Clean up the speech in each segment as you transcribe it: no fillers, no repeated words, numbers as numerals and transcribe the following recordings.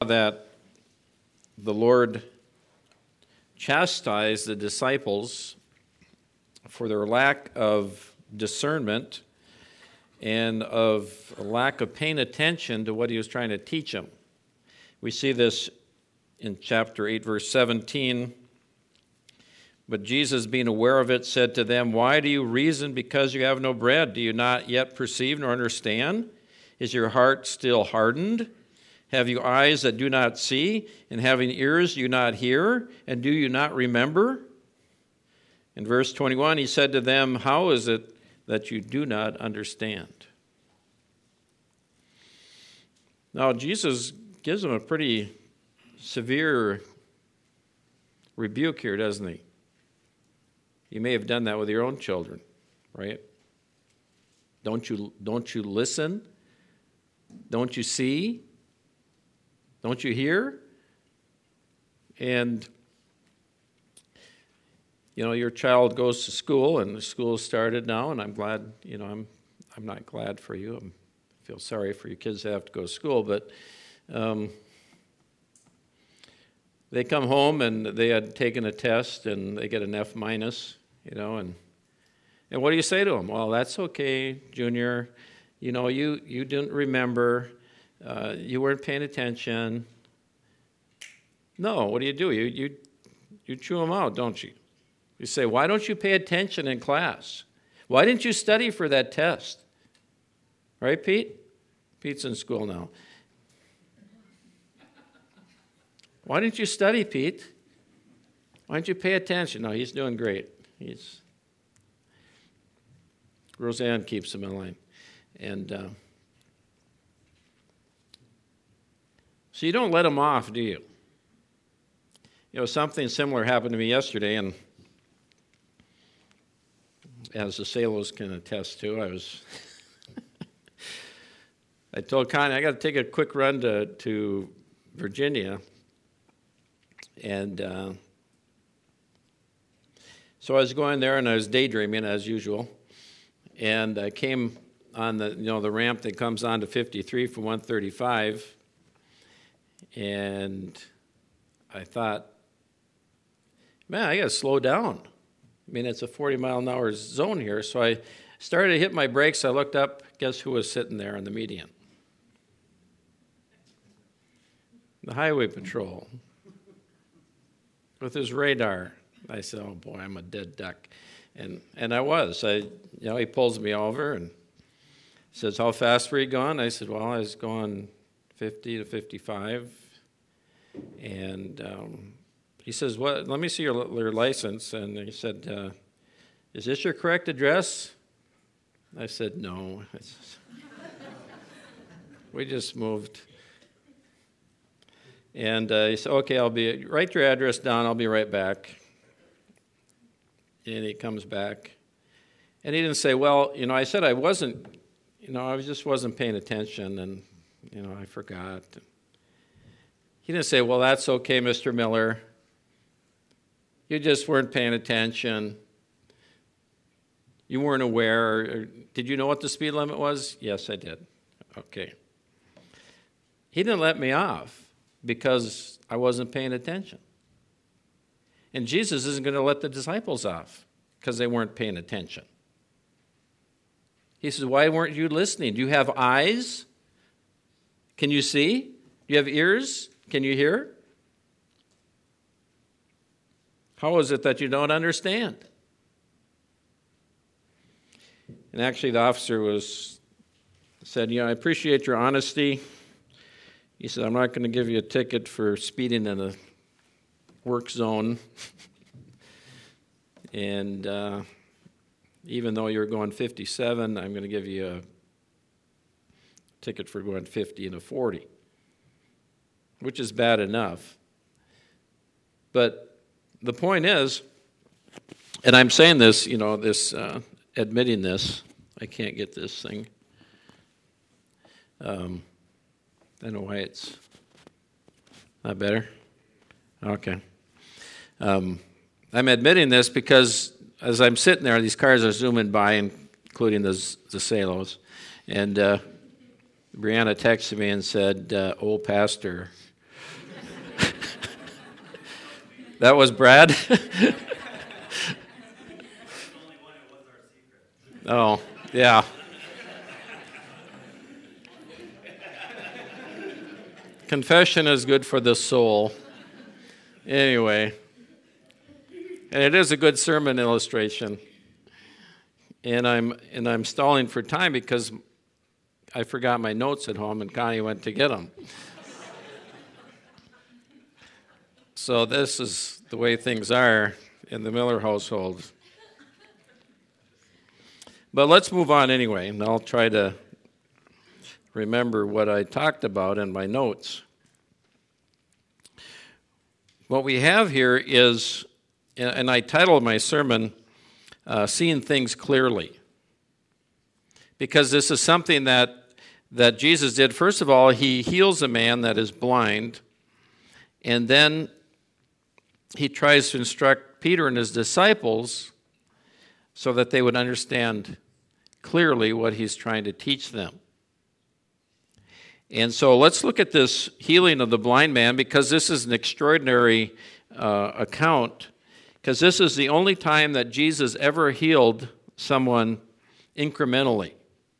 that the Lord chastised the disciples for their lack of discernment and of a lack of paying attention to what he was trying to teach them. We see this in chapter 8, verse 17. But Jesus, being aware of it, said to them, "Why do you reason because you have no bread? Do you not yet perceive nor understand? Is your heart still hardened? Have you eyes that do not see, and having ears you not hear, and do you not remember?" In verse 21, he said to them, "How is it that you do not understand?" Now, Jesus gives them a pretty severe rebuke here, doesn't he? You may have done that with your own children, right? Don't you listen? Don't you see? Don't you hear? And your child goes to school, and the school started now, and I'm glad. I'm not glad for you. I feel sorry for your kids that have to go to school, but they come home and they had taken a test and they get an F minus, and what do you say to them? Well, that's okay, Junior. You didn't remember. You weren't paying attention. No, what do? You chew them out, don't you? You say, why don't you pay attention in class? Why didn't you study for that test? Right, Pete? Pete's in school now. Why didn't you study, Pete? Why didn't you pay attention? No, he's doing great. Roseanne keeps him in line. And so you don't let him off, do you? Something similar happened to me yesterday, and as the Salos can attest to, I told Connie, I got to take a quick run to Virginia. And so I was going there, and I was daydreaming as usual. And I came on the ramp that comes on to 53 from 135, and I thought, man, I got to slow down. It's a 40-mile-an-hour zone here. So I started to hit my brakes. I looked up. Guess who was sitting there on the median? The highway patrol with his radar. I said, oh, boy, I'm a dead duck. And I was. He pulls me over and says, how fast were you going? I said, well, I was going 50 to 55. And he says, "What? Let me see your license." And he said, "Is this your correct address?" I said, "No." We just moved. And he said, "Okay, write your address down. I'll be right back." And he comes back. And he didn't say, well, I said I wasn't, I just wasn't paying attention, and, I forgot. He didn't say, well, that's okay, Mr. Miller. You just weren't paying attention. You weren't aware. Did you know what the speed limit was? Yes, I did. Okay. He didn't let me off because I wasn't paying attention. And Jesus isn't going to let the disciples off because they weren't paying attention. He says, why weren't you listening? Do you have eyes? Can you see? Do you have ears? Can you hear? How is it that you don't understand? And actually the officer said, I appreciate your honesty. He said, I'm not going to give you a ticket for speeding in a work zone. And even though you're going 57, I'm going to give you a ticket for going 50 and a 40, which is bad enough. But the point is, and I'm saying this, admitting this, I can't get this thing. I don't know why it's not better. Okay. I'm admitting this because as I'm sitting there, these cars are zooming by, including the Salos, and Brianna texted me and said, "Old pastor," That was Brad? Oh, yeah. Confession is good for the soul. Anyway, and it is a good sermon illustration. And I'm stalling for time because I forgot my notes at home and Connie went to get them. So this is the way things are in the Miller household. But let's move on anyway, and I'll try to remember what I talked about in my notes. What we have here is, and I titled my sermon, Seeing Things Clearly. Because this is something that Jesus did. First of all, he heals a man that is blind, and then he tries to instruct Peter and his disciples so that they would understand clearly what he's trying to teach them. And so let's look at this healing of the blind man, because this is an extraordinary account, because this is the only time that Jesus ever healed someone incrementally.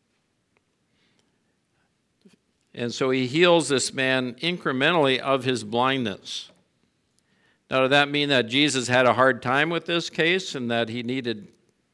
And so he heals this man incrementally of his blindness. Now, does that mean that Jesus had a hard time with this case and that he needed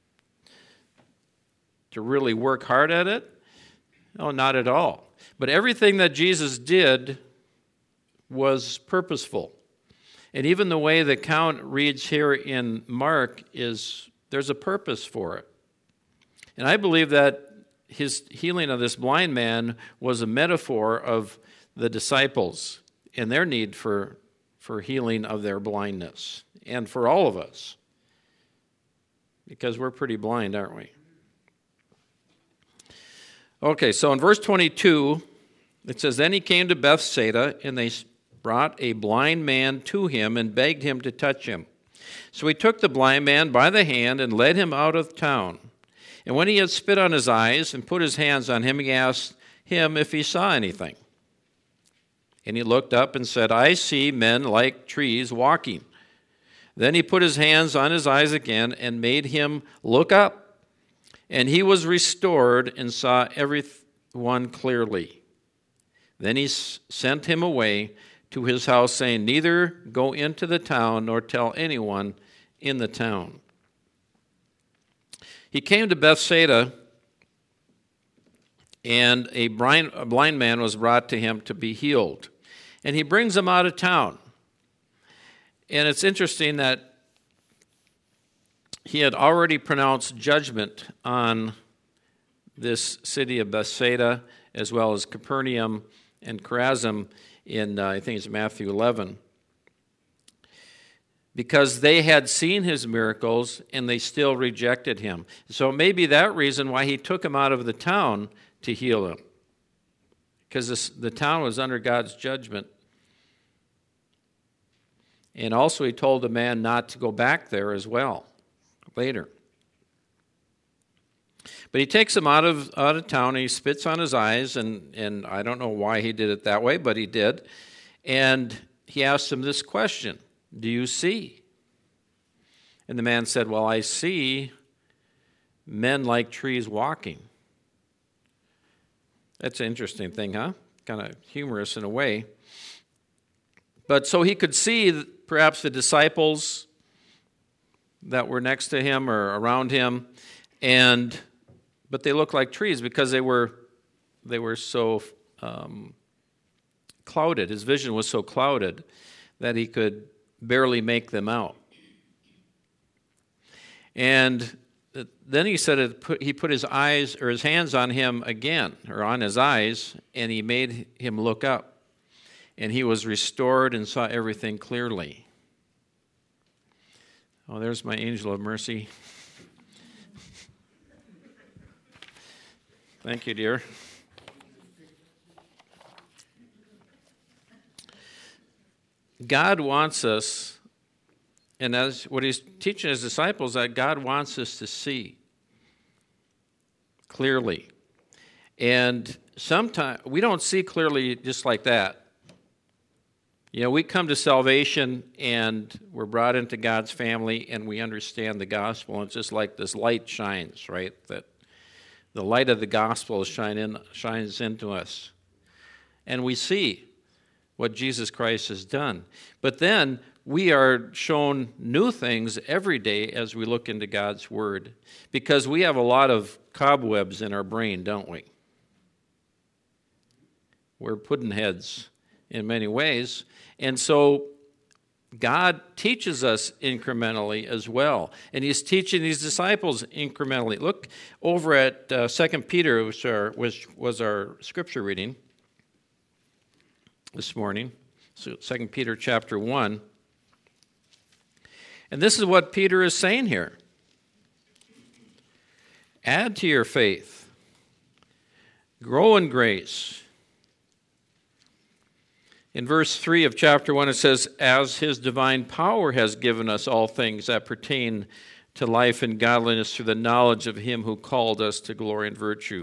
to really work hard at it? No, not at all. But everything that Jesus did was purposeful. And even the way the account reads here in Mark there's a purpose for it. And I believe that his healing of this blind man was a metaphor of the disciples and their need for healing of their blindness, and for all of us, because we're pretty blind, aren't we? Okay, so in verse 22, it says, Then he came to Bethsaida, and they brought a blind man to him and begged him to touch him. So he took the blind man by the hand and led him out of town. And when he had spit on his eyes and put his hands on him, he asked him if he saw anything. And he looked up and said, I see men like trees walking. Then he put his hands on his eyes again and made him look up. And he was restored and saw everyone clearly. Then he sent him away to his house, saying, Neither go into the town nor tell anyone in the town. He came to Bethsaida, and a blind man was brought to him to be healed. And he brings him out of town. And it's interesting that he had already pronounced judgment on this city of Bethsaida, as well as Capernaum and Chorazin in, I think it's Matthew 11. Because they had seen his miracles and they still rejected him. So it may be that reason why he took him out of the town to heal him. Because the town was under God's judgment. And also he told the man not to go back there as well later. But he takes him out of town, and he spits on his eyes, and I don't know why he did it that way, but he did. And he asked him this question, Do you see? And the man said, Well, I see men like trees walking. That's an interesting thing, huh? Kind of humorous in a way. But so he could see perhaps the disciples that were next to him or around him, but they looked like trees because they were so clouded. His vision was so clouded that he could barely make them out. And then he said he put his eyes or his hands on him again, or on his eyes, and he made him look up. And he was restored and saw everything clearly. Oh, there's my angel of mercy. Thank you, dear. God wants us, and as what he's teaching his disciples, that God wants us to see clearly. And sometimes we don't see clearly just like that. You know, we come to salvation and we're brought into God's family and we understand the gospel. And it's just like this light shines, right? That the light of the gospel shines into us. And we see what Jesus Christ has done. But then we are shown new things every day as we look into God's Word, because we have a lot of cobwebs in our brain, don't we? We're pudding-heads in many ways. And so God teaches us incrementally as well. And he's teaching these disciples incrementally. Look over at 2 Peter, which was our scripture reading this morning. So 2 Peter chapter 1. And this is what Peter is saying here. Add to your faith. Grow in grace. In verse 3 of chapter 1, it says, as his divine power has given us all things that pertain to life and godliness through the knowledge of him who called us to glory and virtue.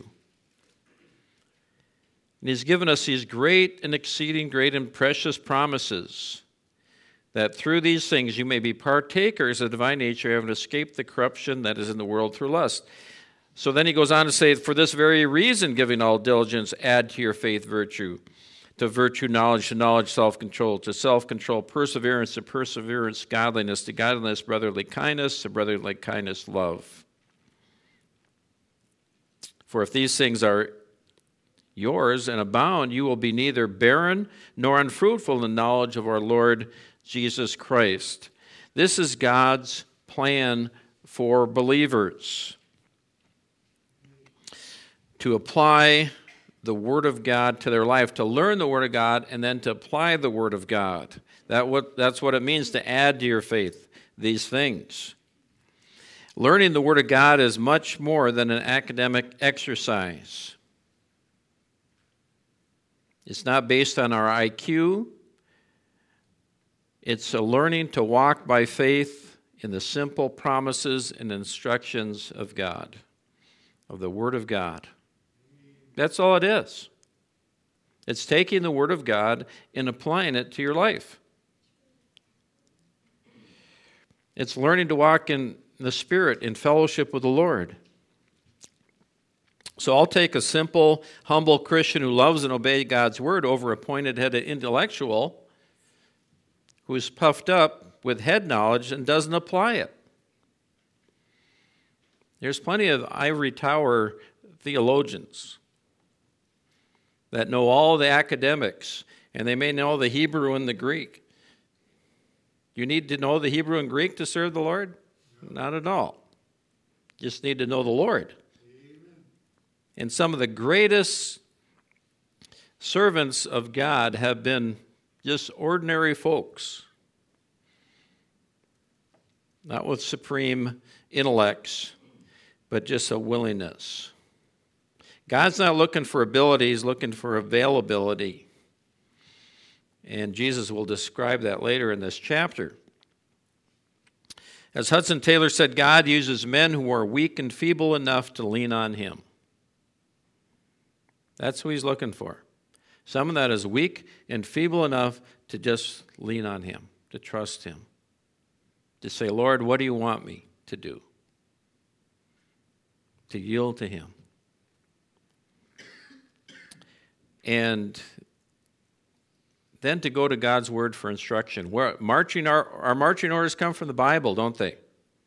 And he's given us these great and exceeding great and precious promises, that through these things you may be partakers of the divine nature, having escaped the corruption that is in the world through lust. So then he goes on to say, for this very reason, giving all diligence, add to your faith virtue. To virtue, knowledge, to knowledge, self-control, to self-control, perseverance, to perseverance, godliness, to godliness, brotherly kindness, to brotherly kindness, love. For if these things are yours and abound, you will be neither barren nor unfruitful in the knowledge of our Lord Jesus Christ. This is God's plan for believers. To apply the Word of God to their life, to learn the Word of God, and then to apply the Word of God. That's what it means to add to your faith these things. Learning the Word of God is much more than an academic exercise. It's not based on our IQ. It's a learning to walk by faith in the simple promises and instructions of God, of the Word of God. That's all it is. It's taking the Word of God and applying it to your life. It's learning to walk in the Spirit, in fellowship with the Lord. So I'll take a simple, humble Christian who loves and obeys God's Word over a pointed-headed intellectual who is puffed up with head knowledge and doesn't apply it. There's plenty of ivory tower theologians that know all the academics, and they may know the Hebrew and the Greek. You need to know the Hebrew and Greek to serve the Lord? Not at all. You just need to know the Lord. Amen. And some of the greatest servants of God have been just ordinary folks, not with supreme intellects, but just a willingness. God's not looking for ability, he's looking for availability. And Jesus will describe that later in this chapter. As Hudson Taylor said, God uses men who are weak and feeble enough to lean on him. That's who he's looking for. Someone that is weak and feeble enough to just lean on him, to trust him. To say, Lord, what do you want me to do? To yield to him. And then to go to God's Word for instruction. Our marching orders come from the Bible, don't they?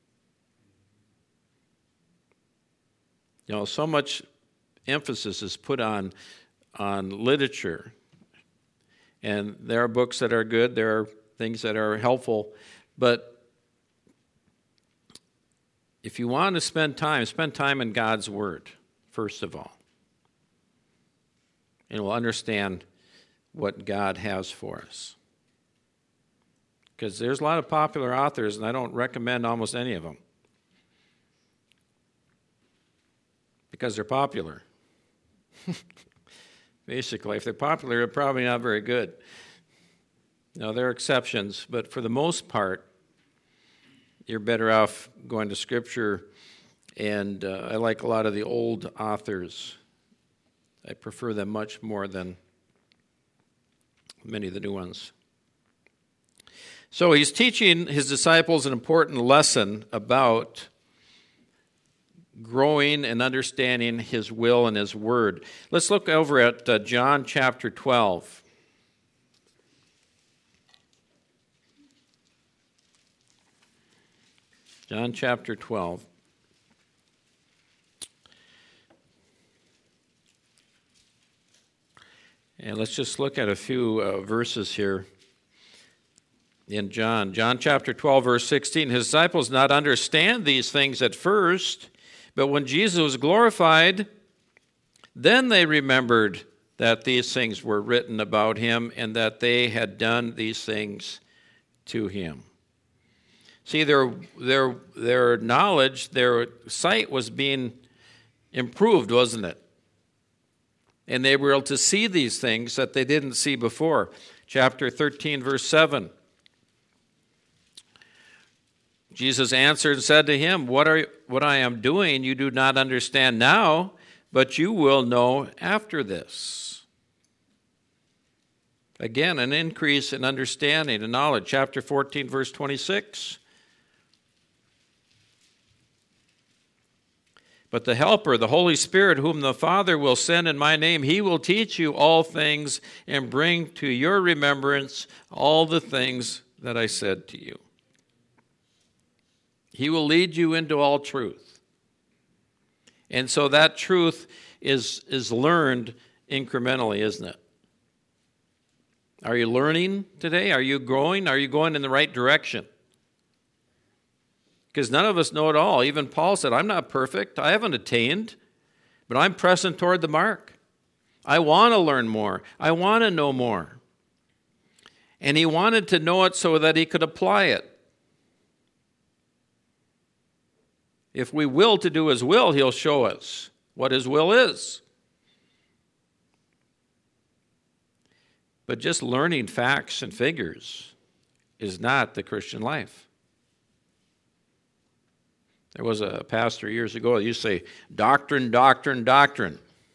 You know, so much emphasis is put on literature. And there are books that are good, there are things that are helpful. But if you want to spend time in God's Word, first of all. And we'll understand what God has for us. Because there's a lot of popular authors, and I don't recommend almost any of them. Because they're popular. Basically, if they're popular, they're probably not very good. Now, there are exceptions, but for the most part, you're better off going to Scripture, and I like a lot of the old authors. I prefer them much more than many of the new ones. So he's teaching his disciples an important lesson about growing and understanding his will and his word. Let's look over at John chapter 12. John chapter 12. And let's just look at a few verses here in John. John chapter 12, verse 16. His disciples did not understand these things at first, but when Jesus was glorified, then they remembered that these things were written about him and that they had done these things to him. See, their knowledge, their sight was being improved, wasn't it? And they were able to see these things that they didn't see before. Chapter 13, verse 7. Jesus answered and said to him, What I am doing you do not understand now, but you will know after this. Again, an increase in understanding and knowledge. Chapter 14, verse 26. But the Helper, the Holy Spirit, whom the Father will send in my name, he will teach you all things and bring to your remembrance all the things that I said to you. He will lead you into all truth. And so that truth is learned incrementally, isn't it? Are you learning today? Are you growing? Are you going in the right direction? Because none of us know it all. Even Paul said, I'm not perfect. I haven't attained, but I'm pressing toward the mark. I want to learn more. I want to know more. And he wanted to know it so that he could apply it. If we will to do his will, he'll show us what his will is. But just learning facts and figures is not the Christian life. There was a pastor years ago that used to say, doctrine, doctrine, doctrine.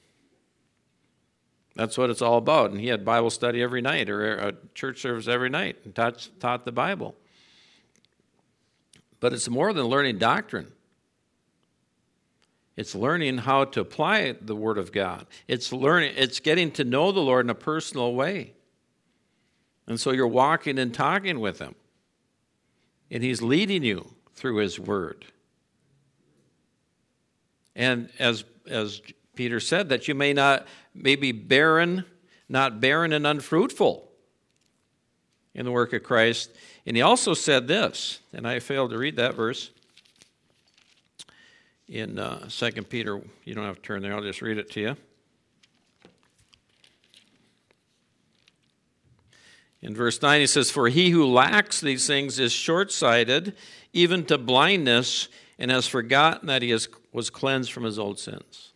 That's what it's all about. And he had Bible study every night or a church service every night and taught the Bible. But it's more than learning doctrine. It's learning how to apply the Word of God. It's getting to know the Lord in a personal way. And so you're walking and talking with him. And he's leading you through his Word. And as Peter said, that you may be barren, not barren and unfruitful in the work of Christ. And he also said this, and I failed to read that verse in 2 Peter. You don't have to turn there, I'll just read it to you. In verse 9 he says, For he who lacks these things is short-sighted, even to blindness, and has forgotten that he was cleansed from his old sins.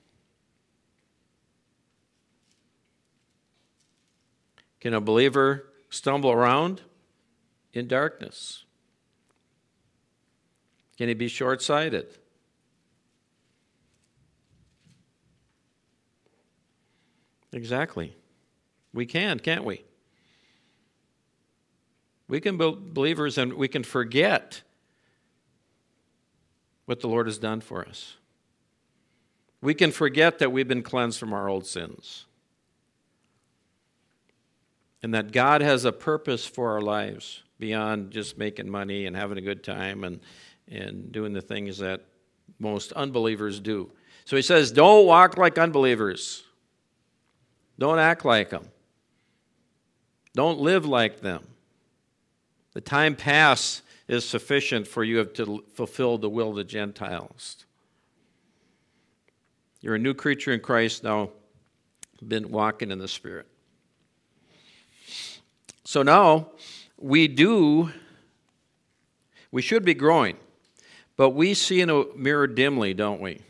Can a believer stumble around in darkness? Can he be short-sighted? Exactly. We can, can't we? We can be believers and we can forget what the Lord has done for us. We can forget that we've been cleansed from our old sins. And that God has a purpose for our lives beyond just making money and having a good time and doing the things that most unbelievers do. So he says, don't walk like unbelievers. Don't act like them. Don't live like them. The time past is sufficient for you to fulfill the will of the Gentiles. You're a new creature in Christ now, been walking in the Spirit. So now, we should be growing, but we see in a mirror dimly, don't we?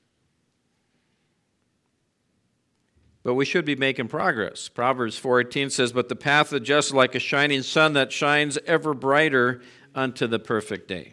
But we should be making progress. Proverbs 4:18 says, But the path of the just is like a shining sun that shines ever brighter unto the perfect day.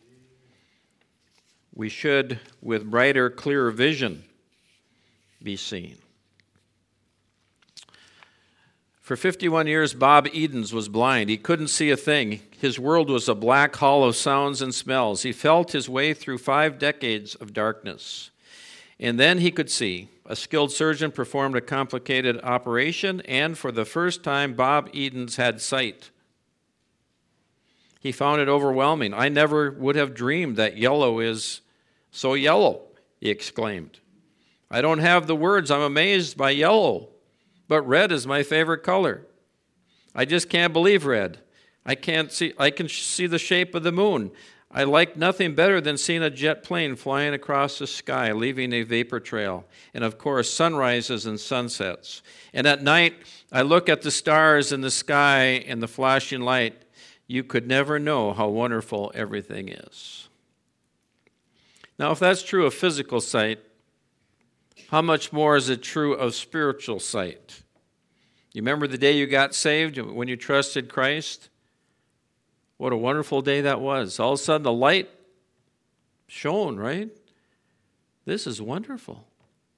We should, with brighter, clearer vision, be seen. For 51 years, Bob Edens was blind. He couldn't see a thing. His world was a black hole of sounds and smells. He felt his way through 5 decades of darkness. And then he could see. A skilled surgeon performed a complicated operation, and for the first time, Bob Edens had sight. He found it overwhelming. "I never would have dreamed that yellow is so yellow," he exclaimed. "I don't have the words. I'm amazed by yellow. But red is my favorite color. I just can't believe red. I can see the shape of the moon. I like nothing better than seeing a jet plane flying across the sky, leaving a vapor trail. And of course, sunrises and sunsets. And at night, I look at the stars in the sky and the flashing light. You could never know how wonderful everything is." Now, if that's true of physical sight, how much more is it true of spiritual sight? You remember the day you got saved, when you trusted Christ? What a wonderful day that was. All of a sudden the light shone, right? This is wonderful.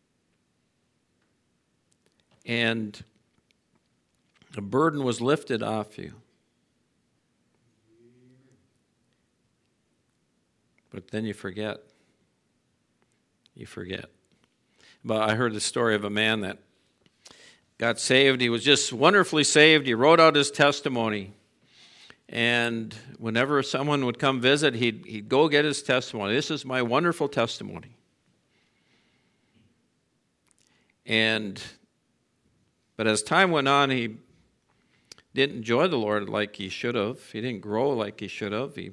And a burden was lifted off you. But then you forget. You forget. But I heard the story of a man that got saved. He was just wonderfully saved. He wrote out his testimony. And whenever someone would come visit, he'd go get his testimony. "This is my wonderful testimony." But as time went on, he didn't enjoy the Lord like he should have. He didn't grow like he should have. He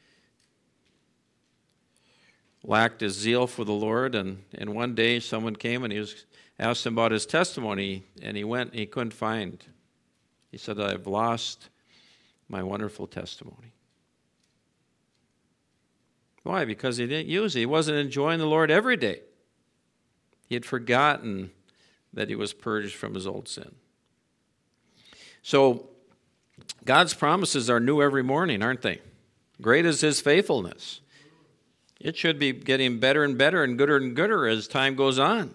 lacked his zeal for the Lord, and one day someone came and asked him about his testimony, and he went and he couldn't find. He said, "I've lost my wonderful testimony." Why? Because he didn't use it. He wasn't enjoying the Lord every day. He had forgotten that he was purged from his old sin. So God's promises are new every morning, aren't they? Great is his faithfulness. It should be getting better and better and gooder as time goes on.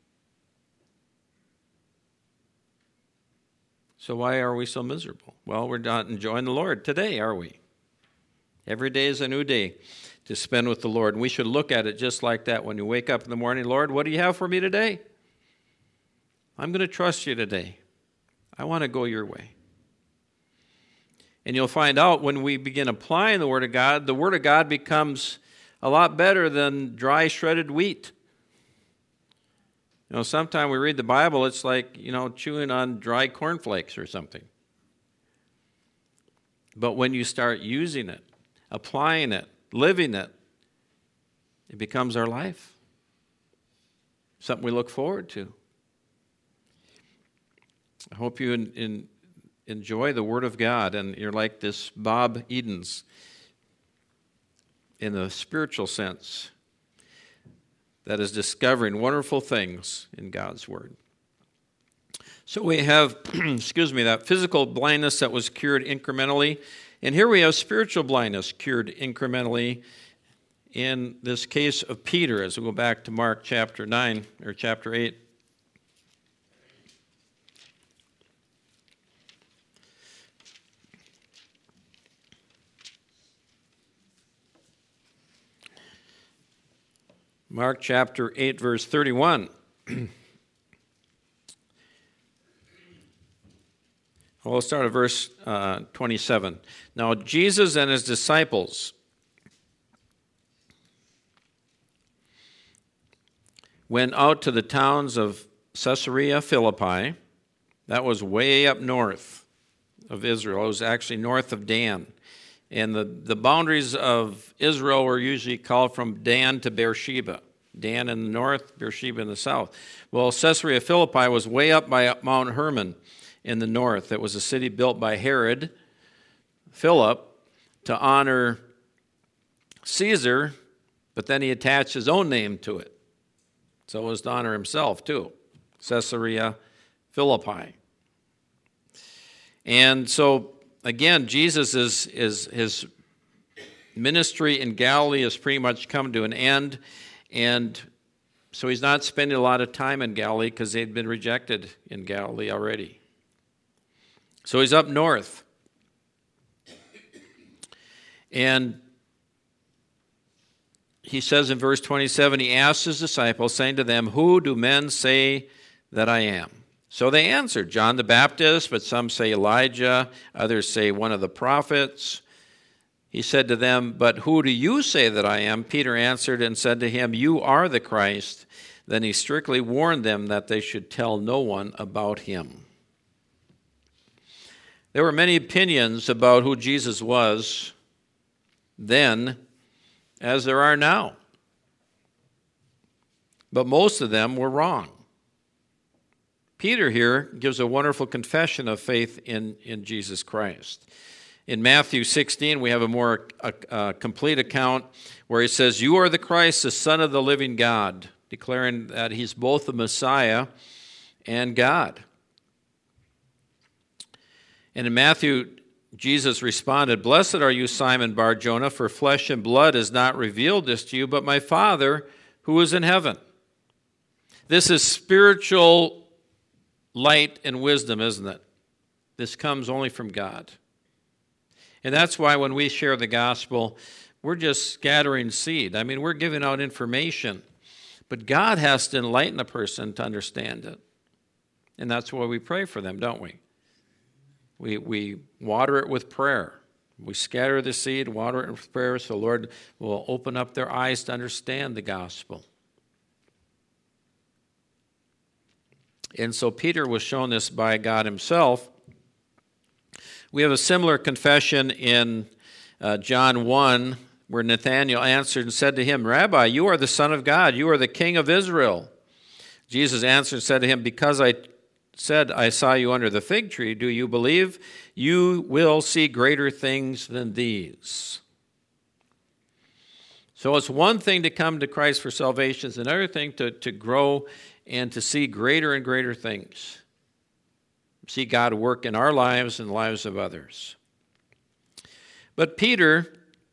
So why are we so miserable? Well, we're not enjoying the Lord today, are we? Every day is a new day to spend with the Lord. And we should look at it just like that. When you wake up in the morning, "Lord, what do you have for me today? I'm going to trust you today. I want to go your way." And you'll find out when we begin applying the Word of God becomes a lot better than dry shredded wheat. Sometimes we read the Bible, it's like, chewing on dry cornflakes or something. But when you start using it, applying it, living it, it becomes our life. Something we look forward to. I hope you enjoy the Word of God, and you're like this Bob Edens in the spiritual sense that is discovering wonderful things in God's Word. So we have, that physical blindness that was cured incrementally, and here we have spiritual blindness cured incrementally in this case of Peter, as we go back to Mark chapter 9 or chapter 8. Mark chapter 8, verse 31. We'll start at verse 27. Now Jesus and his disciples went out to the towns of Caesarea Philippi. That was way up north of Israel. It was actually north of Dan. And the boundaries of Israel were usually called from Dan to Beersheba. Dan in the north, Beersheba in the south. Well, Caesarea Philippi was way up by Mount Hermon in the north. It was a city built by Herod Philip to honor Caesar, but then he attached his own name to it. So it was to honor himself too. Caesarea Philippi. And so again, Jesus his ministry in Galilee has pretty much come to an end, and so he's not spending a lot of time in Galilee because they'd been rejected in Galilee already. So he's up north. And he says in verse 27, he asked his disciples, saying to them, "Who do men say that I am?" So they answered, "John the Baptist, but some say Elijah, others say one of the prophets." He said to them, "But who do you say that I am?" Peter answered and said to him, "You are the Christ." Then he strictly warned them that they should tell no one about him. There were many opinions about who Jesus was then as there are now. But most of them were wrong. Peter here gives a wonderful confession of faith in Jesus Christ. In Matthew 16, we have a more complete account where he says, "You are the Christ, the Son of the living God," declaring that he's both the Messiah and God. And in Matthew, Jesus responded, "Blessed are you, Simon Bar-Jonah, for flesh and blood has not revealed this to you, but my Father who is in heaven." This is spiritual light and wisdom, isn't it? This comes only from God. And that's why when we share the gospel, we're just scattering seed. I mean, we're giving out information. But God has to enlighten a person to understand it. And that's why we pray for them, don't we? We water it with prayer. We scatter the seed, water it with prayer, so the Lord will open up their eyes to understand the gospel. And so Peter was shown this by God himself. We have a similar confession in John 1, where Nathanael answered and said to him, "Rabbi, you are the Son of God. You are the King of Israel." Jesus answered and said to him, "Because I said I saw you under the fig tree, do you believe? You will see greater things than these." So it's one thing to come to Christ for salvation. It's another thing to grow and to see greater and greater things. See God work in our lives and the lives of others. But Peter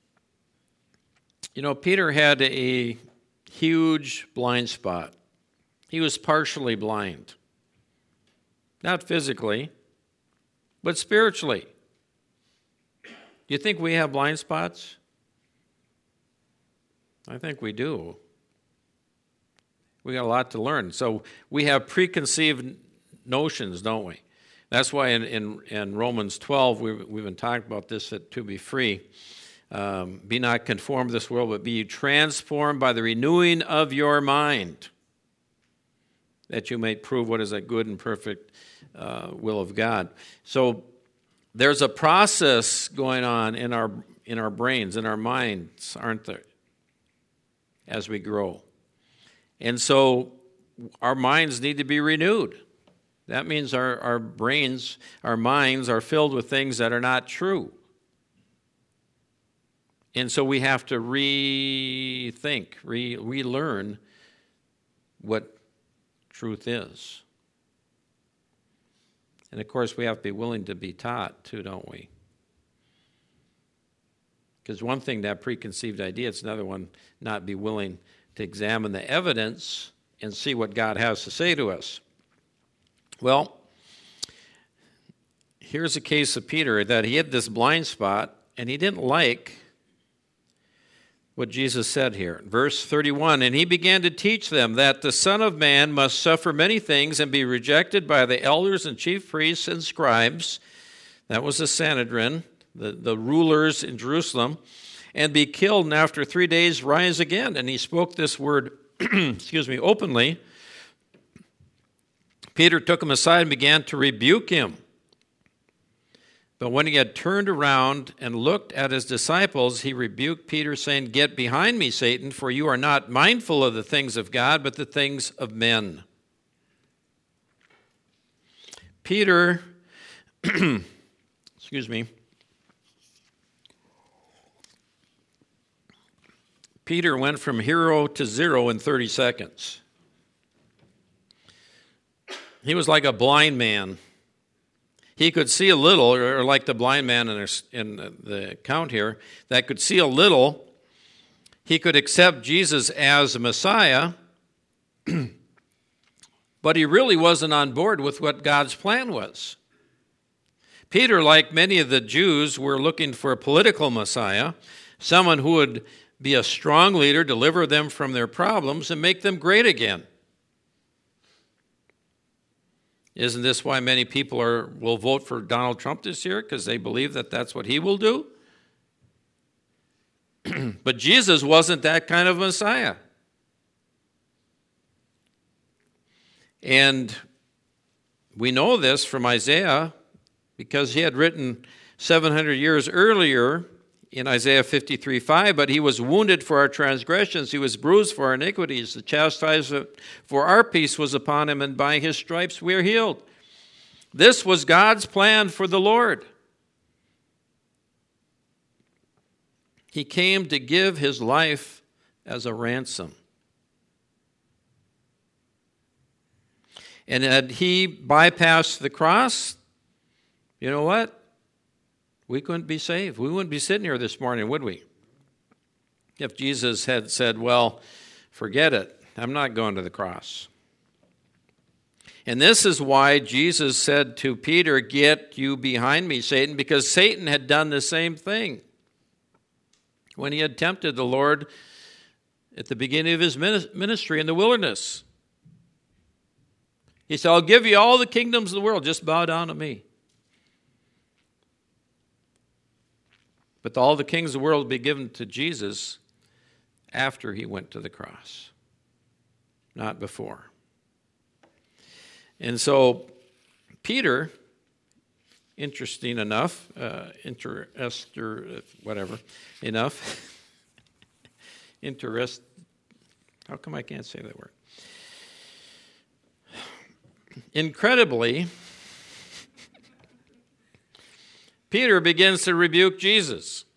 had a huge blind spot. He was partially blind. Not physically, but spiritually. Do you think we have blind spots? I think we do. We got a lot to learn. So we have preconceived notions, don't we? That's why in Romans 12, we've been talking about this, that to be free. Be not conformed to this world, but be transformed by the renewing of your mind, that you may prove what is a good and perfect will of God. So there's a process going on in our brains, in our minds, aren't there, as we grow. And so our minds need to be renewed. That means our brains, our minds are filled with things that are not true. And so we have to rethink, relearn what truth is. And of course, we have to be willing to be taught too, don't we? Because one thing to have preconceived idea, it's another one not be willing to examine the evidence and see what God has to say to us. Well, here's a case of Peter, that he had this blind spot, and he didn't like what Jesus said here. Verse 31, "And he began to teach them that the Son of Man must suffer many things and be rejected by the elders and chief priests and scribes," that was the Sanhedrin, the rulers in Jerusalem, "and be killed, and after 3 days rise again." And he spoke this word, openly. Peter took him aside and began to rebuke him. But when he had turned around and looked at his disciples, he rebuked Peter, saying, "Get behind me, Satan, for you are not mindful of the things of God, but the things of men." Peter, Peter went from hero to zero in 30 seconds. He was like a blind man. He could see a little, or like the blind man in the account here, that could see a little. He could accept Jesus as a Messiah, but he really wasn't on board with what God's plan was. Peter, like many of the Jews, were looking for a political Messiah, someone who would be a strong leader, deliver them from their problems, and make them great again. Isn't this why many people will vote for Donald Trump this year? Because they believe that that's what he will do? But Jesus wasn't that kind of Messiah. And we know this from Isaiah because he had written 700 years earlier in Isaiah 53:5, but he was wounded for our transgressions, he was bruised for our iniquities, the chastisement for our peace was upon him, and by his stripes we are healed. This was God's plan for the Lord. He came to give his life as a ransom. And had he bypassed the cross, you know what? We couldn't be saved. We wouldn't be sitting here this morning, would we? If Jesus had said, well, forget it. I'm not going to the cross. And this is why Jesus said to Peter, get you behind me, Satan, because Satan had done the same thing. When he had tempted the Lord at the beginning of his ministry in the wilderness. He said, I'll give you all the kingdoms of the world, just bow down to me. But all the kings of the world will be given to Jesus after he went to the cross, not before. And so Peter, interesting enough, how come I can't say that word? Incredibly, Peter begins to rebuke Jesus.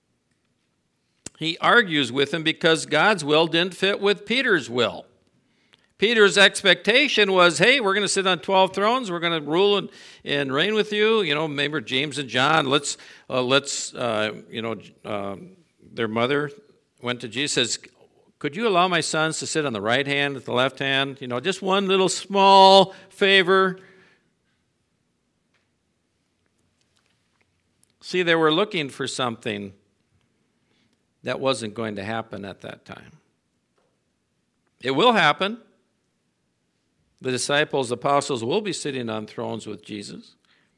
He argues with him because God's will didn't fit with Peter's will. Peter's expectation was, hey, we're going to sit on 12 thrones. We're going to rule and reign with you. You know, remember James and John. Their mother went to Jesus, says, could you allow my sons to sit on the right hand, at the left hand? You know, just one little small favor. See, they were looking for something that wasn't going to happen at that time. It will happen. The disciples, apostles will be sitting on thrones with Jesus.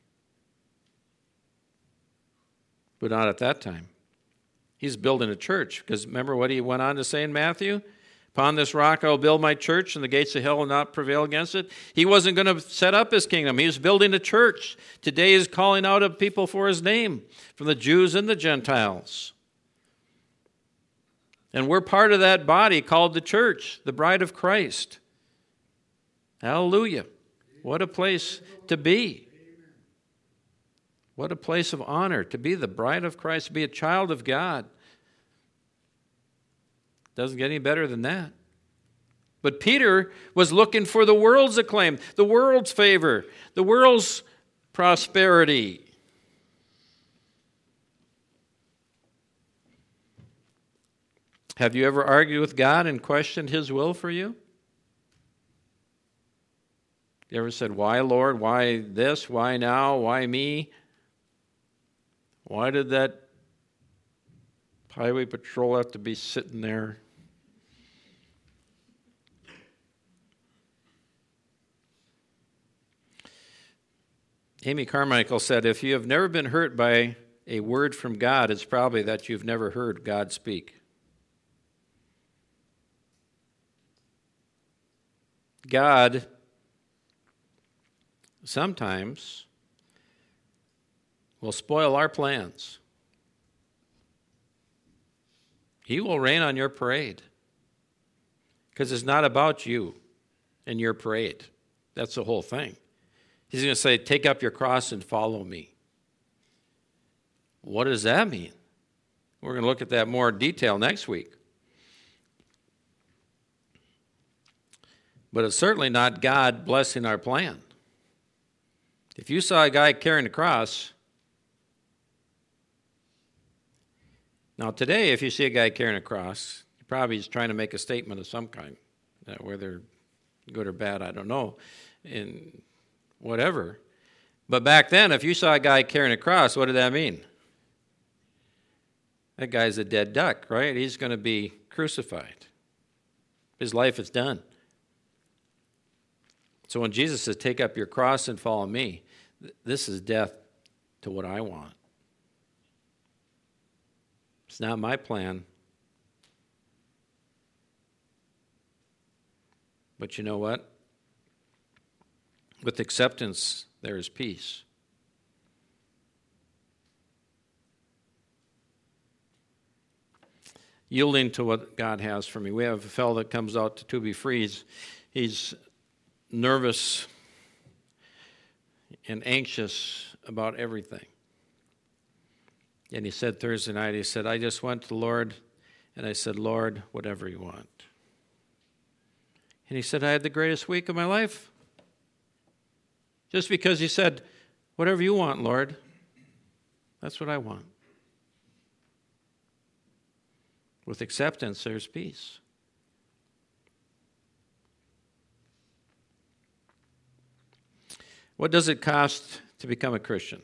But not at that time. He's building a church. Because remember what he went on to say in Matthew? Upon this rock I will build my church, and the gates of hell will not prevail against it. He wasn't going to set up his kingdom. He was building a church. Today he's calling out of people for his name, from the Jews and the Gentiles. And we're part of that body called the church, the bride of Christ. Hallelujah. What a place to be. What a place of honor to be the bride of Christ, to be a child of God. Doesn't get any better than that. But Peter was looking for the world's acclaim, the world's favor, the world's prosperity. Have you ever argued with God and questioned his will for you? You ever said, why, Lord? Why this? Why now? Why me? Why did that highway patrol have to be sitting there? Amy Carmichael said, if you have never been hurt by a word from God, it's probably that you've never heard God speak. God sometimes will spoil our plans. He will rain on your parade because it's not about you and your parade. That's the whole thing. He's going to say, take up your cross and follow me. What does that mean? We're going to look at that more in detail next week. But it's certainly not God blessing our plan. If you saw a guy carrying a cross, now today, if you see a guy carrying a cross, he probably is trying to make a statement of some kind, whether good or bad, I don't know, and whatever. But back then, if you saw a guy carrying a cross, what did that mean? That guy's a dead duck, right? He's going to be crucified. His life is done. So when Jesus says, take up your cross and follow me, this is death to what I want. It's not my plan. But you know what? With acceptance, there is peace. Yielding to what God has for me. We have a fellow that comes out to be free. He's nervous and anxious about everything. And he said Thursday night, he said, I just went to the Lord, and I said, Lord, whatever you want. And he said, I had the greatest week of my life. Just because he said, whatever you want, Lord, that's what I want. With acceptance, there's peace. What does it cost to become a Christian?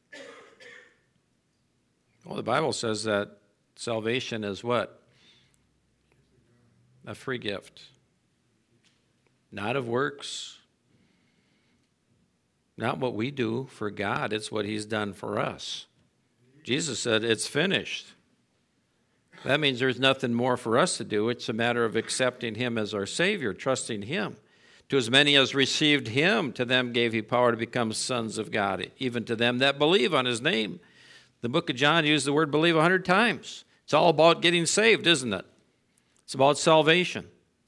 Well, the Bible says that salvation is what? A free gift. Not of works. Not what we do for God. It's what he's done for us. Jesus said, it's finished. That means there's nothing more for us to do. It's a matter of accepting him as our Savior, trusting him. To as many as received him, to them gave he power to become sons of God, even to them that believe on his name. The book of John used the word believe 100 times. It's all about getting saved, isn't it? It's about salvation.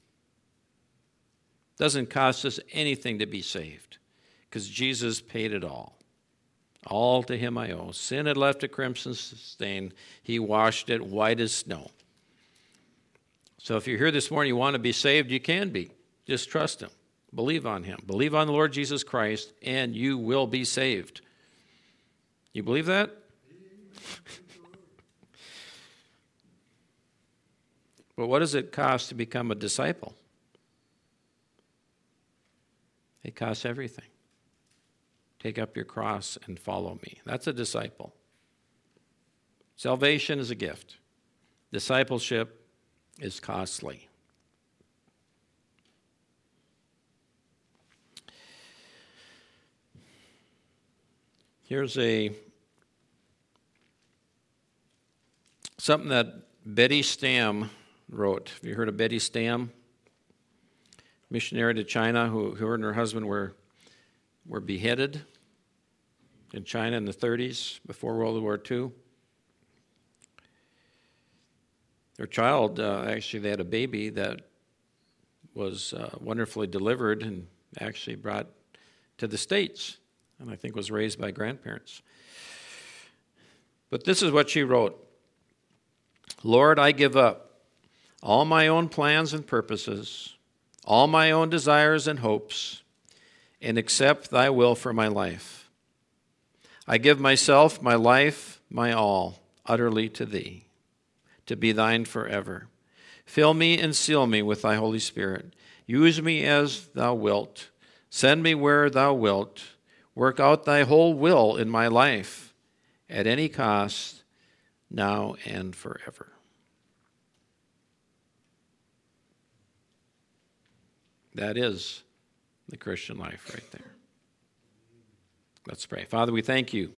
It doesn't cost us anything to be saved because Jesus paid it all. All to him I owe. Sin had left a crimson stain. He washed it white as snow. So if you're here this morning, you want to be saved, you can be. Just trust him. Believe on him. Believe on the Lord Jesus Christ, and you will be saved. You believe that? But what does it cost to become a disciple? It costs everything. Take up your cross and follow me. That's a disciple. Salvation is a gift. Discipleship is costly. Here's something that Betty Stam wrote. Have you heard of Betty Stam? Missionary to China, who her and her husband were beheaded in China in the 30s, before World War II. Their child, actually, they had a baby that was wonderfully delivered and actually brought to the States, and I think was raised by grandparents. But this is what she wrote. Lord, I give up all my own plans and purposes, all my own desires and hopes, and accept thy will for my life. I give myself, my life, my all, utterly to thee, to be thine forever. Fill me and seal me with thy Holy Spirit. Use me as thou wilt. Send me where thou wilt. Work out thy whole will in my life, at any cost, now and forever. That is the Christian life right there. Let's pray. Father, we thank you